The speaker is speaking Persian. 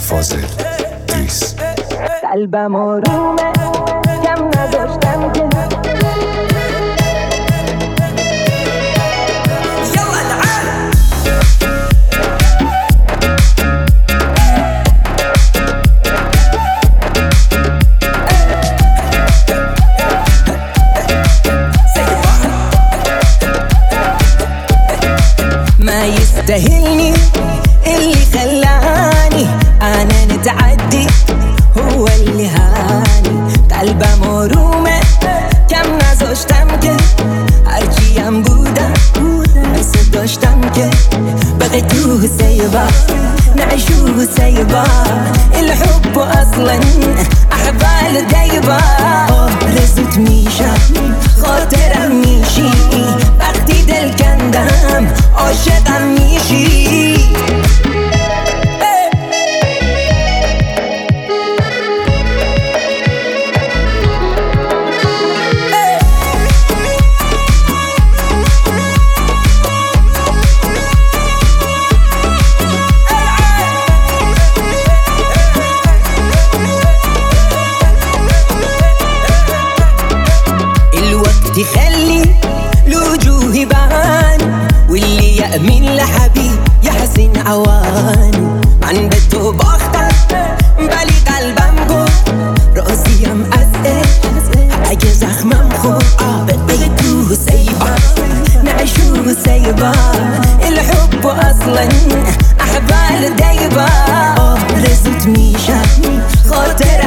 فاضل دریس. قلبم آرومه کم نداشتم که ما يستاهلني اللي خلاني انا نتعدي هو اللي هاني. قلبم آرومه کم نذاشتم که هرچی هم بودم مثل داشتم که بغيتوه سيبا نعيشوه سيبا. الحب اصلا احبال دايبا رزت میشم خاطرم میشی وقتی دل کندم عاشقم میشی. يخلي الوجوه يبان واللي يأمن لحبيب يحسن عوان. عن بيته بختك بالي قلبم گفت راسي مأزق اگه زخمم خورد بغيتوه سيبا نعيشوه سيبا. الحب اصلا احبال دايبا رزت میشم خاطر